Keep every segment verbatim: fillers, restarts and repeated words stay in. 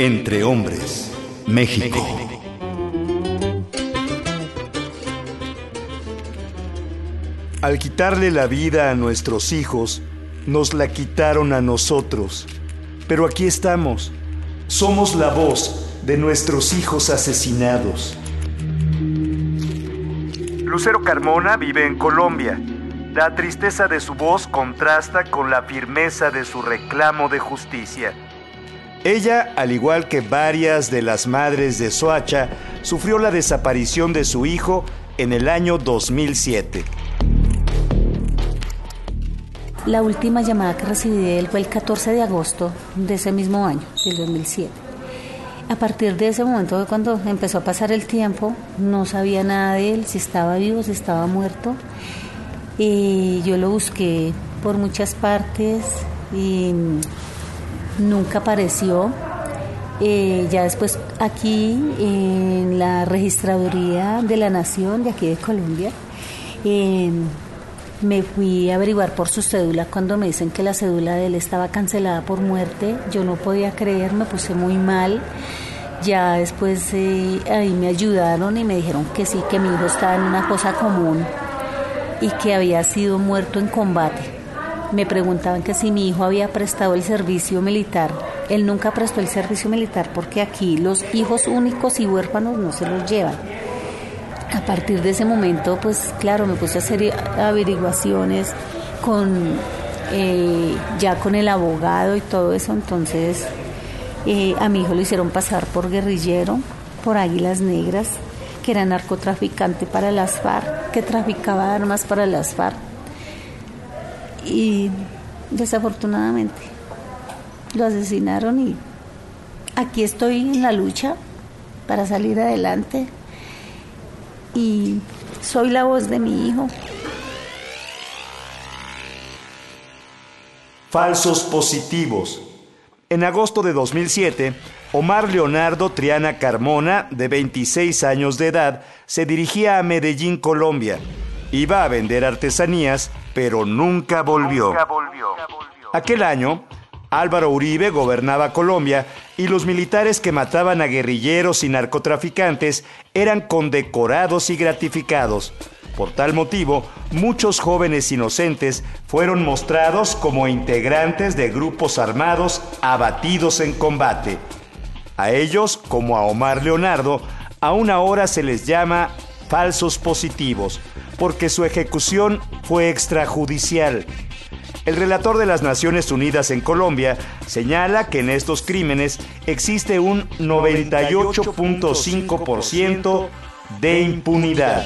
Entre Hombres, México. Al quitarle la vida a nuestros hijos, nos la quitaron a nosotros. Pero aquí estamos. Somos la voz de nuestros hijos asesinados. Lucero Carmona vive en Colombia. La tristeza de su voz contrasta con la firmeza de su reclamo de justicia. Ella, al igual que varias de las madres de Soacha, sufrió la desaparición de su hijo en el año dos mil siete. La última llamada que recibí de él fue el catorce de agosto de ese mismo año, del dos mil siete. A partir de ese momento, cuando empezó a pasar el tiempo, no sabía nada de él, si estaba vivo, si estaba muerto. Y yo lo busqué por muchas partes y nunca apareció. Eh, ya después aquí en la Registraduría de la Nación de aquí de Colombia, eh, me fui a averiguar por su cédula. Cuando me dicen que la cédula de él estaba cancelada por muerte, yo no podía creer, me puse muy mal. Ya después eh, ahí me ayudaron y me dijeron que sí, que mi hijo estaba en una fosa común y que había sido muerto en combate. Me preguntaban que si mi hijo había prestado el servicio militar. Él nunca prestó el servicio militar porque aquí los hijos únicos y huérfanos no se los llevan. A partir de ese momento, pues claro, me puse a hacer averiguaciones con eh, ya con el abogado y todo eso. Entonces eh, a mi hijo lo hicieron pasar por guerrillero, por Águilas Negras, que era narcotraficante para las FARC, que traficaba armas para las FARC. Y desafortunadamente lo asesinaron y aquí estoy en la lucha para salir adelante y soy la voz de mi hijo. Falsos positivos. En agosto de dos mil siete, Omar Leonardo Triana Carmona, de veintiséis años de edad, se dirigía a Medellín, Colombia. Iba a vender artesanías, pero nunca volvió. Nunca volvió. Aquel año, Álvaro Uribe gobernaba Colombia y los militares que mataban a guerrilleros y narcotraficantes eran condecorados y gratificados. Por tal motivo, muchos jóvenes inocentes fueron mostrados como integrantes de grupos armados abatidos en combate. A ellos, como a Omar Leonardo, aún ahora se les llama falsos positivos, porque su ejecución fue extrajudicial. El relator de las Naciones Unidas en Colombia señala que en estos crímenes existe un noventa y ocho punto cinco por ciento de impunidad.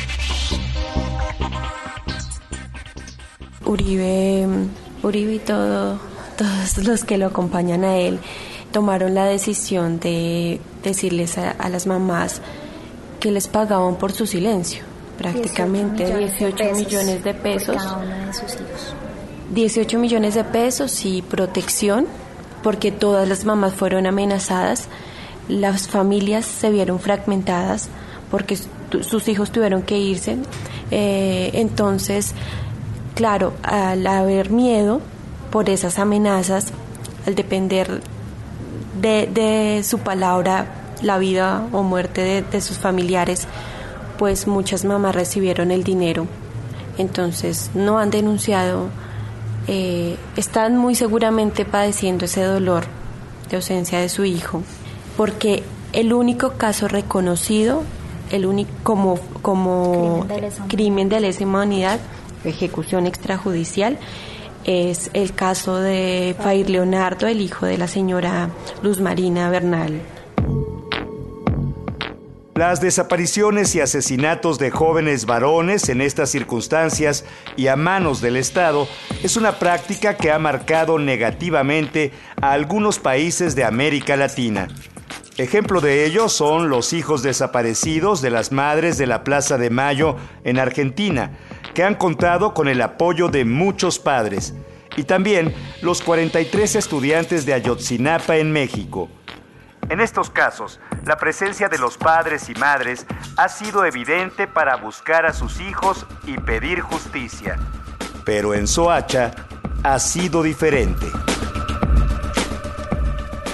Uribe, Uribe y todo, todos los que lo acompañan a él tomaron la decisión de decirles a, a las mamás que les pagaban por su silencio, prácticamente dieciocho millones de pesos, cada una de sus hijos. dieciocho millones de pesos y protección, porque todas las mamás fueron amenazadas, las familias se vieron fragmentadas porque sus hijos tuvieron que irse. Eh, entonces, claro, al haber miedo por esas amenazas, al depender de, de su palabra, la vida o muerte de, de sus familiares, pues muchas mamás recibieron el dinero. Entonces no han denunciado, eh, están muy seguramente padeciendo ese dolor de ausencia de su hijo, porque el único caso reconocido, el único como, como crimen de lesa humanidad, crimen de lesa humanidad, ejecución extrajudicial, es el caso de Fair Leonardo, el hijo de la señora Luz Marina Bernal. Las desapariciones y asesinatos de jóvenes varones en estas circunstancias y a manos del Estado es una práctica que ha marcado negativamente a algunos países de América Latina. Ejemplo de ello son los hijos desaparecidos de las madres de la Plaza de Mayo en Argentina, que han contado con el apoyo de muchos padres, y también los cuarenta y tres estudiantes de Ayotzinapa en México. En estos casos, la presencia de los padres y madres ha sido evidente para buscar a sus hijos y pedir justicia. Pero en Soacha ha sido diferente.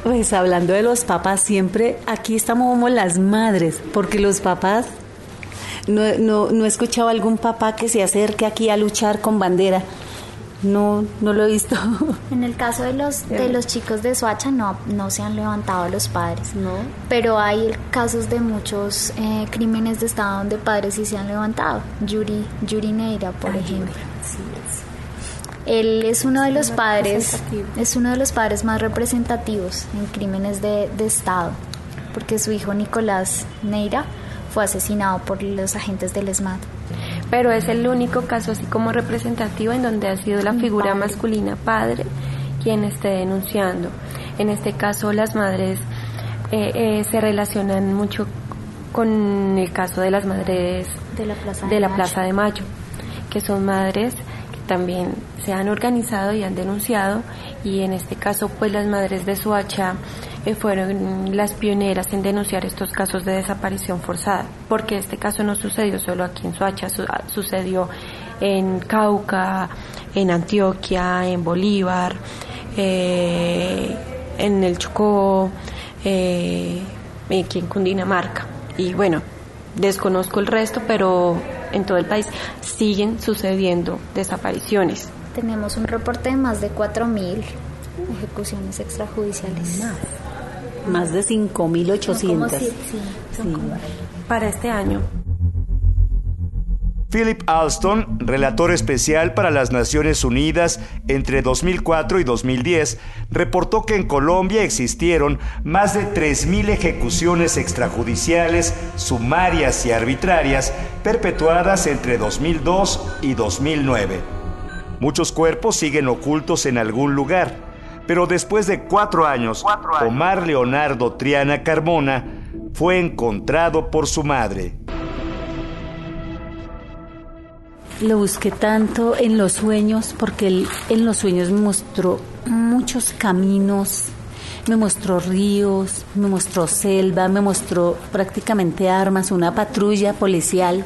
Pues hablando de los papás, siempre aquí estamos como las madres, porque los papás, no, no, no he escuchado a algún papá que se acerque aquí a luchar con bandera. No, no lo he visto. En el caso de los de los chicos de Soacha no, no se han levantado los padres, No. pero hay casos de muchos eh, crímenes de Estado donde padres sí se han levantado. Yuri, Yuri Neira, por ejemplo. Sí, sí. Él es uno de los Muy padres, representativo. es uno de los padres más representativos en crímenes de, de Estado, porque su hijo Nicolás Neira fue asesinado por los agentes del ESMAD. Pero es el único caso así como representativo en donde ha sido la figura Padre. masculina padre quien esté denunciando. En este caso las madres eh, eh, se relacionan mucho con el caso de las madres De la Plaza de de la Mayo. Plaza de Mayo, que son madres que también se han organizado y han denunciado, y en este caso pues las madres de Soacha eh, fueron las pioneras en denunciar estos casos de desaparición forzada, porque este caso no sucedió solo aquí en Soacha, su- sucedió en Cauca, en Antioquia, en Bolívar, eh, en el Chocó, eh, aquí en Cundinamarca, y bueno, desconozco el resto, pero en todo el país siguen sucediendo desapariciones. Tenemos un reporte de más de cuatro mil ejecuciones extrajudiciales. Más de cinco mil Son como ochocientos. si- sí, son Sí. como- Para este año. Philip Alston, relator especial para las Naciones Unidas entre dos mil cuatro y dos mil diez, reportó que en Colombia existieron más de tres mil ejecuciones extrajudiciales, sumarias y arbitrarias perpetuadas entre dos mil dos y dos mil nueve. Muchos cuerpos siguen ocultos en algún lugar, pero después de cuatro años, Omar Leonardo Triana Carmona fue encontrado por su madre. Lo busqué tanto en los sueños, porque él en los sueños me mostró muchos caminos, me mostró ríos, me mostró selva, me mostró prácticamente armas, una patrulla policial.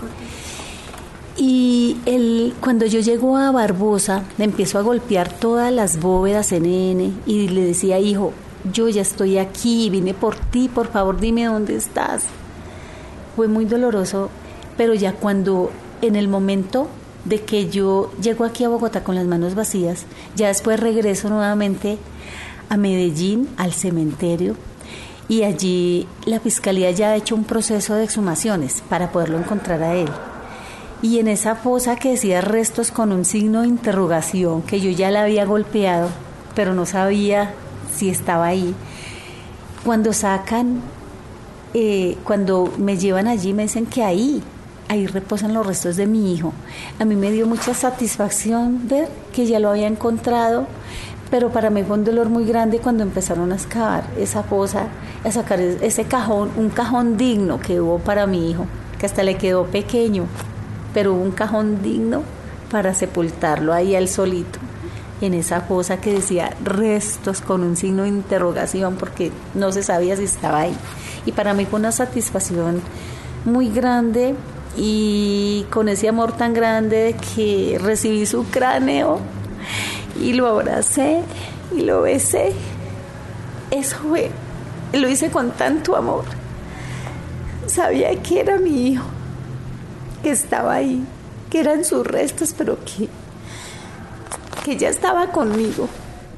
Y él, cuando yo llego a Barbosa, le empiezo a golpear todas las bóvedas en N y le decía, hijo, yo ya estoy aquí, vine por ti, por favor dime dónde estás. Fue muy doloroso, pero ya cuando en el momento de que yo llego aquí a Bogotá con las manos vacías, ya después regreso nuevamente a Medellín, al cementerio, y allí la fiscalía ya ha hecho un proceso de exhumaciones para poderlo encontrar a él. Y en esa fosa que decía restos con un signo de interrogación, que yo ya la había golpeado, pero no sabía si estaba ahí, cuando sacan, eh, cuando me llevan allí me dicen que ahí, ahí reposan los restos de mi hijo. A mí me dio mucha satisfacción ver que ya lo había encontrado, pero para mí fue un dolor muy grande cuando empezaron a excavar esa fosa, a sacar ese cajón, un cajón digno que hubo para mi hijo, que hasta le quedó pequeño, pero hubo un cajón digno para sepultarlo ahí al solito, en esa fosa que decía restos con un signo de interrogación, porque no se sabía si estaba ahí. Y para mí fue una satisfacción muy grande, y con ese amor tan grande que recibí su cráneo y lo abracé y lo besé. Eso fue, lo hice con tanto amor. Sabía que era mi hijo, que estaba ahí, que eran sus restos, pero que, que ya estaba conmigo.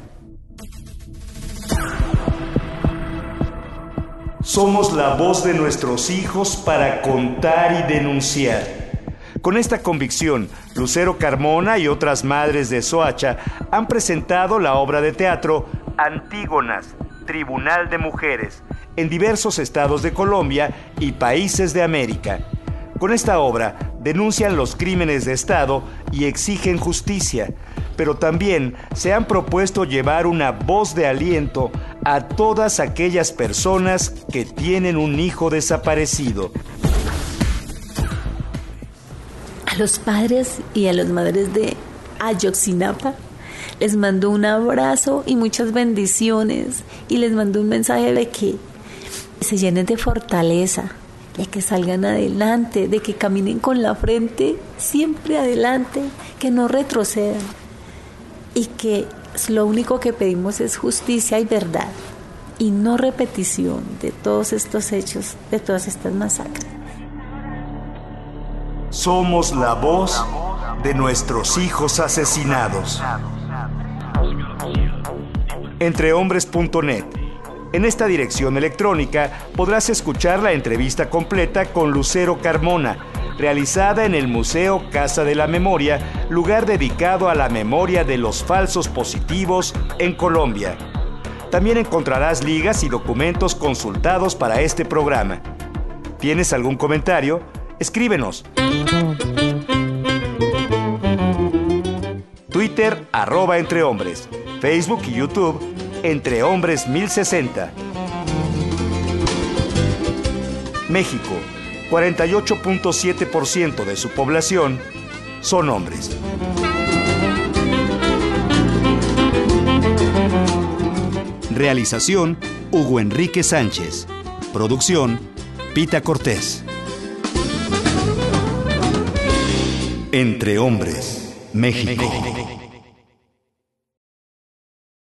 Somos la voz de nuestros hijos para contar y denunciar. Con esta convicción, Lucero Carmona y otras madres de Soacha han presentado la obra de teatro Antígonas, Tribunal de Mujeres, en diversos estados de Colombia y países de América. Con esta obra denuncian los crímenes de Estado y exigen justicia, pero también se han propuesto llevar una voz de aliento a todas aquellas personas que tienen un hijo desaparecido. A los padres y a las madres de Ayotzinapa les mando un abrazo y muchas bendiciones, y les mando un mensaje de que se llenen de fortaleza, de que salgan adelante, de que caminen con la frente siempre adelante, que no retrocedan, y que lo único que pedimos es justicia y verdad, y no repetición de todos estos hechos, de todas estas masacres. Somos la voz de nuestros hijos asesinados. entrehombres punto net. En esta dirección electrónica podrás escuchar la entrevista completa con Lucero Carmona, realizada en el Museo Casa de la Memoria, lugar dedicado a la memoria de los falsos positivos en Colombia. También encontrarás ligas y documentos consultados para este programa. ¿Tienes algún comentario? Escríbenos. Twitter, arroba entrehombres. Facebook y YouTube, entrehombres mil sesenta. México, cuarenta y ocho punto siete por ciento de su población son hombres. Realización, Hugo Enrique Sánchez. Producción, Pita Cortés. Entre Hombres, México.